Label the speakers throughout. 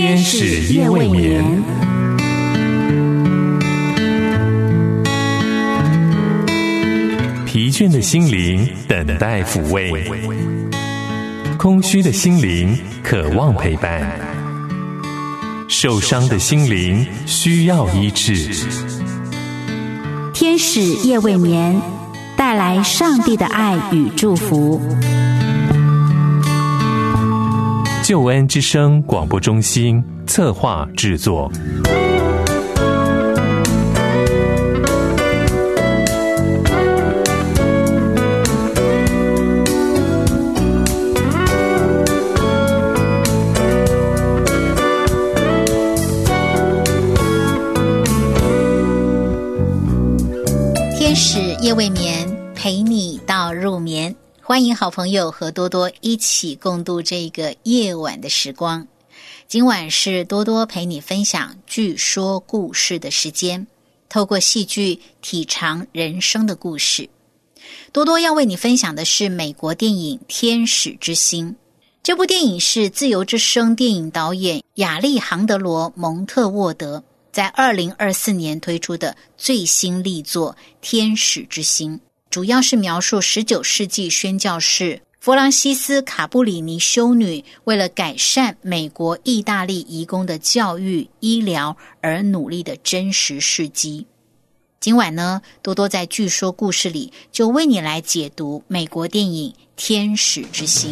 Speaker 1: 天使夜未眠。疲倦的心灵等待抚慰，空虚的心灵渴望陪伴，受伤的心灵需要医治。
Speaker 2: 天使夜未眠，带来上帝的爱与祝福。
Speaker 1: 救恩之声广播中心策划制作。
Speaker 3: 天使夜未眠，陪你到入眠。欢迎好朋友和多多一起共度这个夜晚的时光。今晚是多多陪你分享剧说故事的时间，透过戏剧体尝人生的故事。多多要为你分享的是美国电影《天使之心》。这部电影是自由之声电影导演亚历杭德罗·蒙特沃德在2024年推出的最新力作《天使之心》，主要是描述19世纪宣教士弗朗西斯·卡布里尼修女为了改善美国意大利移工的教育、医疗而努力的真实事迹。今晚呢，多多在剧说故事里就为你来解读美国电影《天使之心》。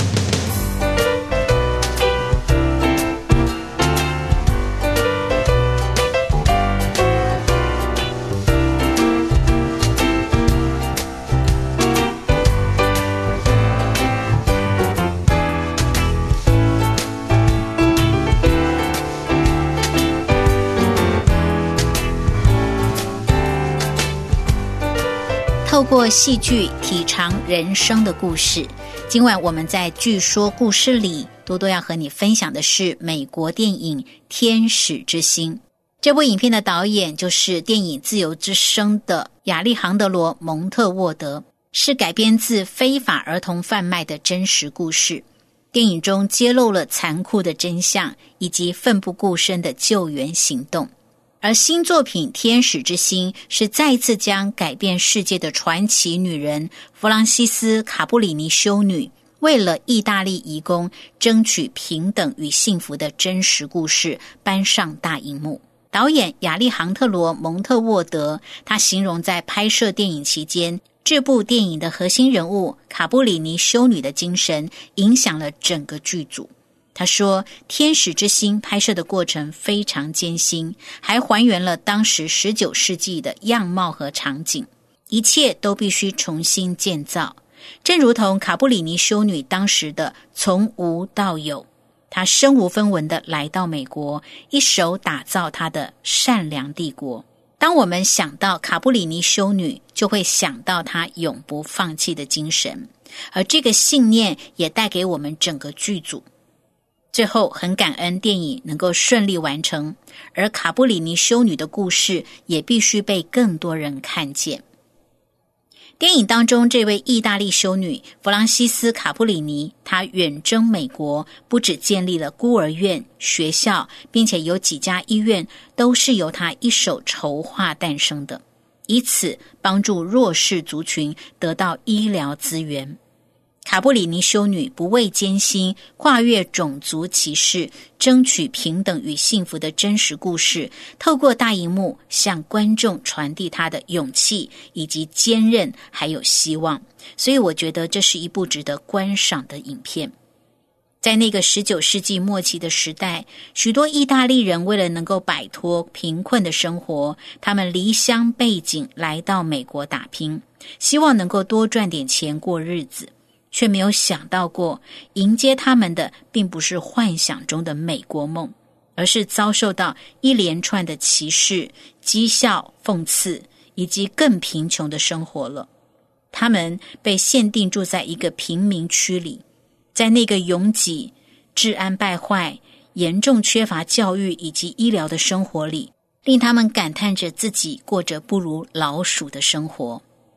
Speaker 3: 透过戏剧体尝人生的故事。今晚我们在剧说故事里，多多要和你分享的是美国电影《天使之心》。这部影片的导演就是电影《自由之声》的亚历杭德罗·蒙特沃德，是改编自非法儿童贩卖的真实故事。电影中揭露了残酷的真相以及奋不顾身的救援行动。而新作品《天使之心》是再一次将改变世界的传奇女人弗朗西斯·卡布里尼修女为了意大利移工争取平等与幸福的真实故事搬上大荧幕。导演亚历杭特罗·蒙特沃德，他形容在拍摄电影期间，这部电影的核心人物卡布里尼修女的精神影响了整个剧组。他说，《天使之心》拍摄的过程非常艰辛，还还原了当时19世纪的样貌和场景，一切都必须重新建造。正如同卡布里尼修女当时的从无到有，她身无分文地来到美国，一手打造她的善良帝国。当我们想到卡布里尼修女，就会想到她永不放弃的精神，而这个信念也带给我们整个剧组。最后很感恩电影能够顺利完成，而卡布里尼修女的故事也必须被更多人看见。电影当中这位意大利修女弗朗西斯·卡布里尼，她远征美国，不只建立了孤儿院、学校，并且有几家医院都是由她一手筹划诞生的，以此帮助弱势族群得到医疗资源。卡布里尼修女不畏艰辛，跨越种族歧视，争取平等与幸福的真实故事，透过大荧幕向观众传递她的勇气以及坚韧还有希望。所以我觉得这是一部值得观赏的影片。在那个19世纪末期的时代，许多意大利人为了能够摆脱贫困的生活，他们离乡背井来到美国打拼，希望能够多赚点钱过日子，却没有想到过迎接他们的并不是幻想中的美国梦，而是遭受到一连串的歧视、讥笑、讽刺以及更贫穷的生活了。他们被限定住在一个贫民区里，在那个拥挤、治安败坏、严重缺乏教育以及医疗的生活里，令他们感叹着自己过着不如老鼠的生活。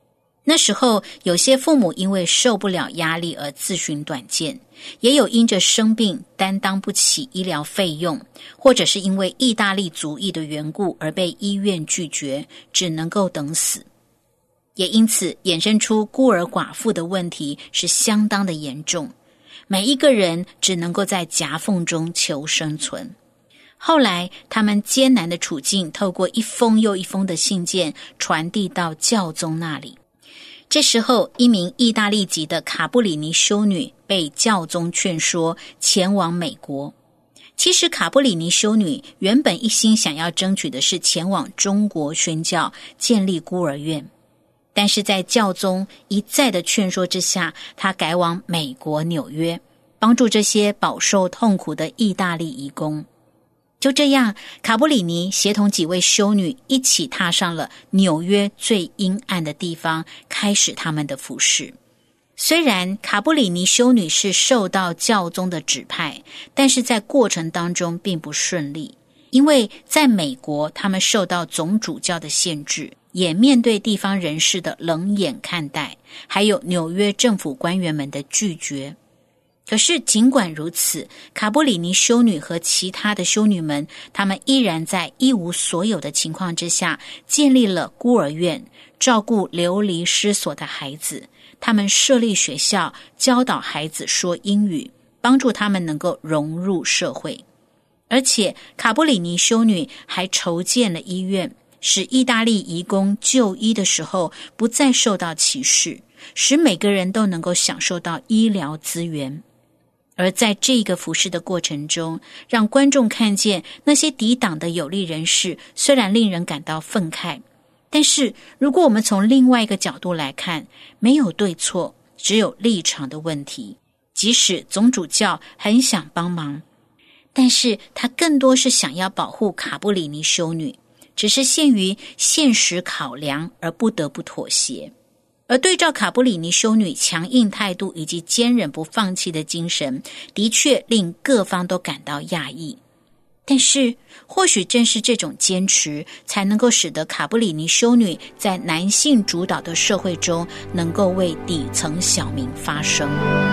Speaker 3: 那时候有些父母因为受不了压力而自寻短见，也有因着生病担当不起医疗费用，或者是因为意大利族裔的缘故而被医院拒绝，只能够等死。也因此衍生出孤儿寡妇的问题是相当的严重，每一个人只能够在夹缝中求生存。后来他们艰难的处境透过一封又一封的信件传递到教宗那里。这时候一名意大利籍的卡布里尼修女被教宗劝说前往美国。其实卡布里尼修女原本一心想要争取的是前往中国宣教，建立孤儿院，但是在教宗一再的劝说之下，她改往美国纽约，帮助这些饱受痛苦的意大利移工。就这样，卡布里尼协同几位修女一起踏上了纽约最阴暗的地方，开始他们的服事。虽然卡布里尼修女是受到教宗的指派，但是在过程当中并不顺利，因为在美国他们受到总主教的限制，也面对地方人士的冷眼看待，还有纽约政府官员们的拒绝。可是尽管如此，卡布里尼修女和其他的修女们，她们依然在一无所有的情况之下，建立了孤儿院，照顾流离失所的孩子。他们设立学校，教导孩子说英语，帮助他们能够融入社会。而且卡布里尼修女还筹建了医院，使意大利移工就医的时候不再受到歧视，使每个人都能够享受到医疗资源。而在这个服事的过程中，让观众看见那些抵挡的有力人士虽然令人感到愤慨，但是如果我们从另外一个角度来看，没有对错，只有立场的问题。即使总主教很想帮忙，但是他更多是想要保护卡布里尼修女，只是限于现实考量而不得不妥协。而对照卡布里尼修女强硬态度以及坚忍不放弃的精神，的确令各方都感到讶异。但是或许正是这种坚持，才能够使得卡布里尼修女在男性主导的社会中，能够为底层小民发声。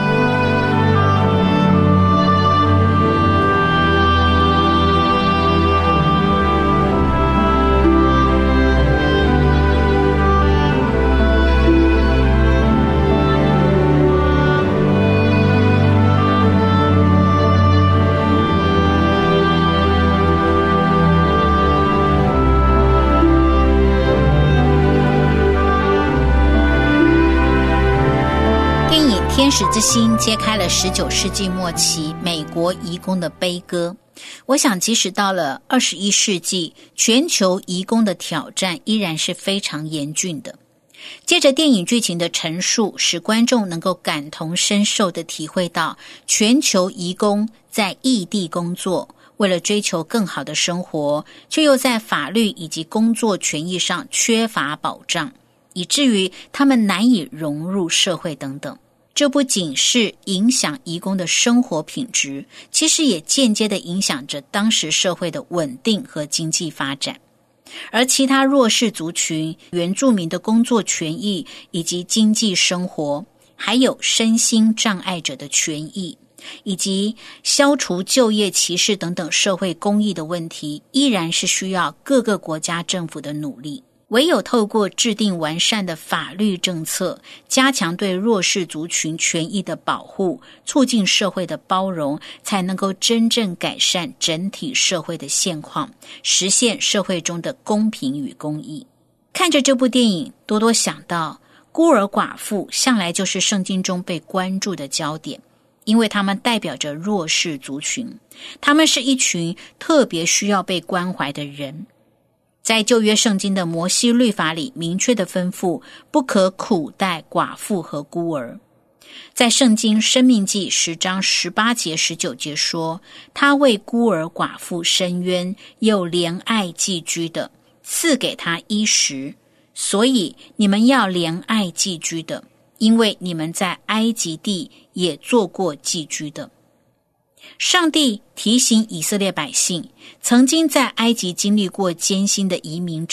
Speaker 3: 天使之心揭开了19世纪末期美国移工的悲歌。我想即使到了21世纪，全球移工的挑战依然是非常严峻的。借着电影剧情的陈述，使观众能够感同身受地体会到全球移工在异地工作，为了追求更好的生活，却又在法律以及工作权益上缺乏保障，以至于他们难以融入社会等等。这不仅是影响移工的生活品质，其实也间接地影响着当时社会的稳定和经济发展。而其他弱势族群、原住民的工作权益以及经济生活，还有身心障碍者的权益，以及消除就业歧视等等社会公益的问题，依然是需要各个国家政府的努力。唯有透过制定完善的法律政策，加强对弱势族群权益的保护，促进社会的包容，才能够真正改善整体社会的现况，实现社会中的公平与公义。看着这部电影，多多想到孤儿寡妇向来就是圣经中被关注的焦点，因为他们代表着弱势族群，他们是一群特别需要被关怀的人。在旧约圣经的摩西律法里明确的吩咐，不可苦待寡妇和孤儿。在圣经申命记10章18节19节说，他为孤儿寡妇伸冤，又怜爱寄居的，赐给他衣食。所以你们要怜爱寄居的，因为你们在埃及地也做过寄居的。上帝提醒以色列百姓，曾经在埃及经历过艰辛的移民者，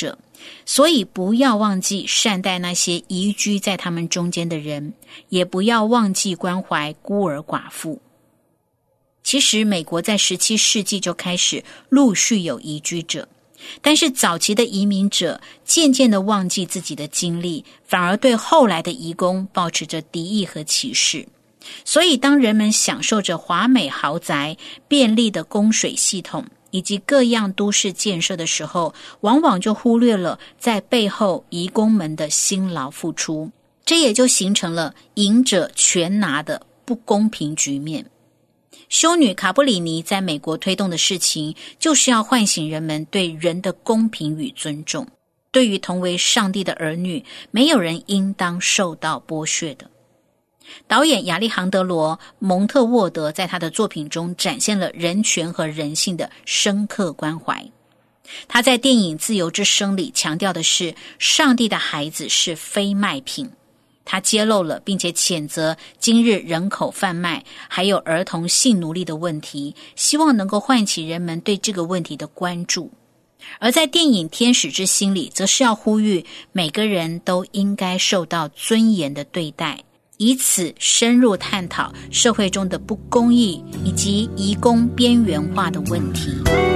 Speaker 3: 所以不要忘记善待那些移居在他们中间的人，也不要忘记关怀孤儿寡妇。其实美国在17世纪就开始陆续有移居者，但是早期的移民者渐渐地忘记自己的经历，反而对后来的移工抱持着敌意和歧视。所以当人们享受着华美豪宅、便利的供水系统以及各样都市建设的时候，往往就忽略了在背后移工们的辛劳付出，这也就形成了赢者全拿的不公平局面。修女卡布里尼在美国推动的事情，就是要唤醒人们对人的公平与尊重。对于同为上帝的儿女，没有人应当受到剥削的。导演亚历杭德罗·蒙特沃德在他的作品中展现了人权和人性的深刻关怀。他在电影《自由之声》里强调的是，上帝的孩子是非卖品。他揭露了并且谴责今日人口贩卖还有儿童性奴隶的问题，希望能够唤起人们对这个问题的关注。而在电影《天使之心》里，则是要呼吁每个人都应该受到尊严的对待，以此深入探讨社会中的不公义以及移工边缘化的问题。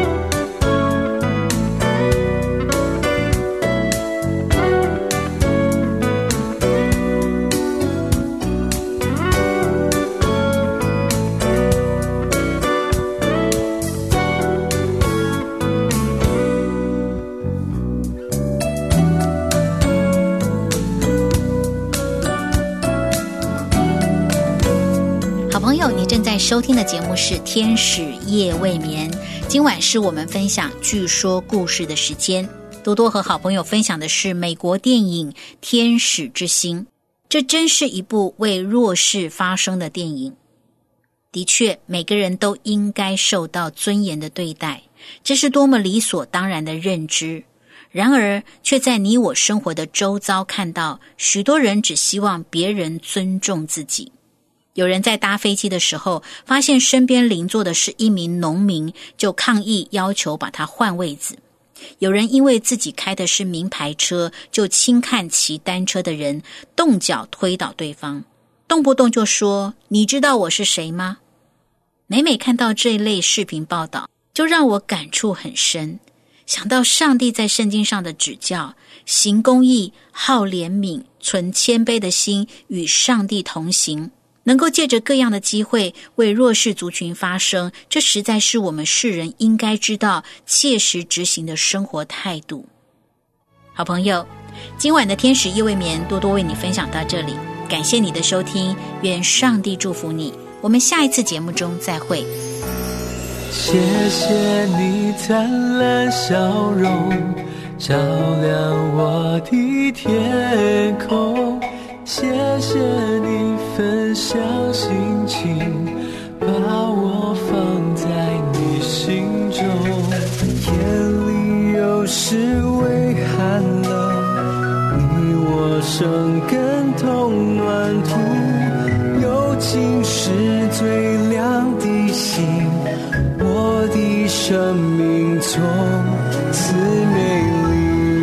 Speaker 3: 朋友，你正在收听的节目是天使夜未眠，今晚是我们分享据说故事的时间。多多和好朋友分享的是美国电影《天使之心》，这真是一部为弱势发声的电影。的确，每个人都应该受到尊严的对待，这是多么理所当然的认知。然而，却在你我生活的周遭看到，许多人只希望别人尊重自己。有人在搭飞机的时候，发现身边邻座的是一名农民，就抗议要求把他换位子。有人因为自己开的是名牌车，就轻看骑单车的人，动脚推倒对方，动不动就说：“你知道我是谁吗？”每每看到这类视频报道，就让我感触很深，想到上帝在圣经上的指教，行公义、好怜悯、存谦卑的心，与上帝同行，能够借着各样的机会为弱势族群发声，这实在是我们世人应该知道、切实执行的生活态度。好朋友，今晚的天使夜未眠，多多为你分享到这里，感谢你的收听，愿上帝祝福你，我们下一次节目中再会。
Speaker 4: 谢谢你灿烂笑容，照亮我的天空，谢谢你分享心情，把我放在你心中。夜里有时微寒冷，你我生根同暖土，友情是最亮的星，我的生命从此美丽。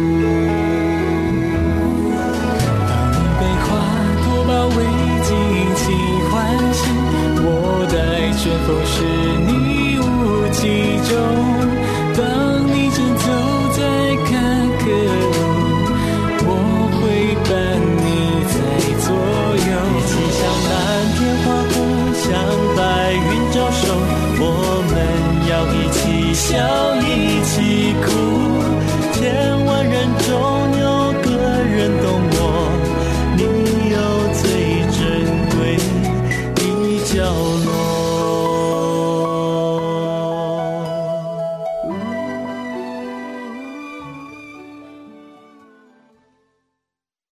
Speaker 4: 旋风是你无迹中，当你正走在坎坷路，我会伴你在左右，一起向蓝天划过，向白云招手，我们要一起笑一起哭。